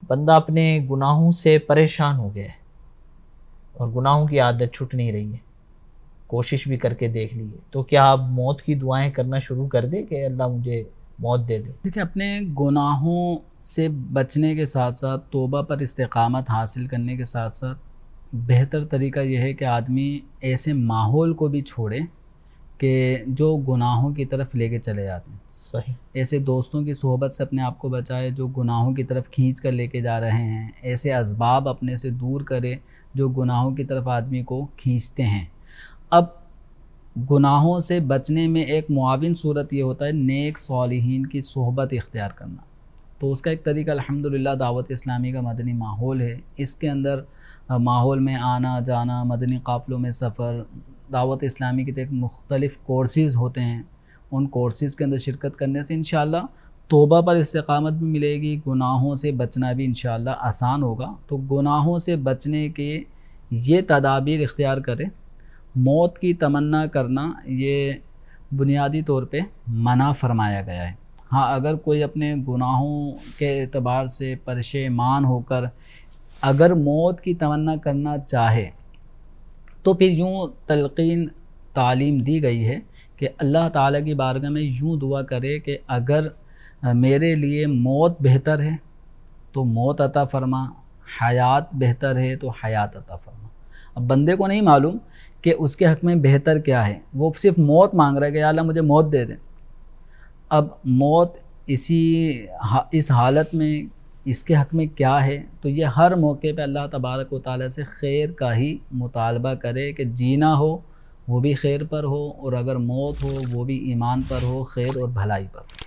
बंदा अपने गुनाहों से परेशान हो गया है और गुनाहों की आदत छूट नहीं रही है, कोशिश भी करके देख ली है, तो क्या आप मौत की दुआएं करना शुरू कर दे कि अल्लाह मुझे मौत दे दे? देखिए, अपने गुनाहों से बचने के साथ साथ तौबा पर इस्तिक़ामत हासिल करने के साथ साथ बेहतर तरीका यह है कि आदमी ऐसे माहौल को भी छोड़े कि जो गुनाहों की तरफ लेके चले जाते हैं। सही। ऐसे दोस्तों की सोहबत से अपने आप को बचाए जो गुनाहों की तरफ खींच कर लेके जा रहे हैं। ऐसे असबाब अपने से दूर करे जो गुनाहों की तरफ आदमी को खींचते हैं। अब गुनाहों से बचने में एक मुआविन सूरत ये होता है नेक सालिहीन की सोहबत इख्तियार करना। तो उसका एक तरीका अल्हम्दुलिल्लाह दावत इस्लामी का मदनी माहौल है। इसके अंदर माहौल में आना जाना, मदनी काफ़िलों में सफ़र, दावत इस्लामी के तो एक मुख्तलिफ़ कोर्सेज़ होते हैं। उन कोर्सेज़ के अंदर शिरकत करने से इंशाअल्लाह तौबा पर इस्तिक़ामत भी मिलेगी, गुनाहों से बचना भी इंशाअल्लाह आसान होगा। तो गुनाहों से बचने के ये तदाबीर इख्तियार करें। मौत की तमन्ना करना ये बुनियादी तौर पे मना फ़रमाया गया है। हाँ, अगर कोई अपने गुनाहों के एतबार से परेशान होकर अगर मौत की तमन्ना करना चाहे तो फिर यूँ तलक़ीन तालीम दी गई है कि अल्लाह ताला की बारगाह में यूँ दुआ करे कि अगर मेरे लिए मौत बेहतर है तो मौत अता फ़रमा, हयात बेहतर है तो हयात अता फ़रमा। अब बंदे को नहीं मालूम कि उसके हक़ में बेहतर क्या है, वो सिर्फ़ मौत मांग रहा है कि या अल्लाह मुझे मौत दे दे। अब मौत इस हालत में इसके हक़ में क्या है, तो ये हर मौके पे अल्लाह तबारक व तआला से खैर का ही मुतालबा करे कि जीना हो वो भी खैर पर हो और अगर मौत हो वो भी ईमान पर हो, खैर और भलाई पर हो।